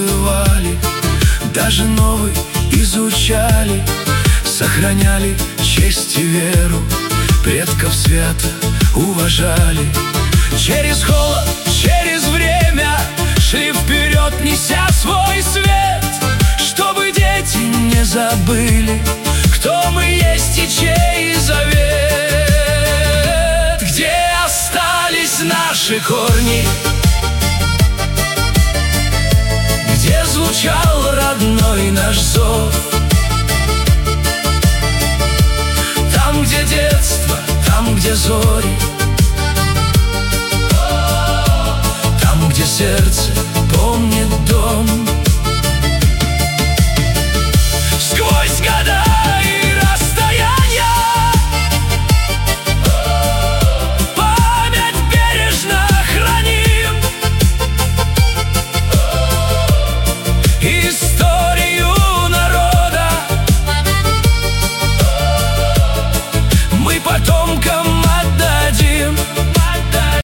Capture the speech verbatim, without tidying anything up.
забывали, даже новый изучали, сохраняли честь и веру, предков свято уважали. Через холод, через время шли вперед, неся свой свет, чтобы дети не забыли, кто мы есть и чей завет. Где остались наши корни, где звучал родной наш зов, там, где детство, там, где зори, там, где сердце помнит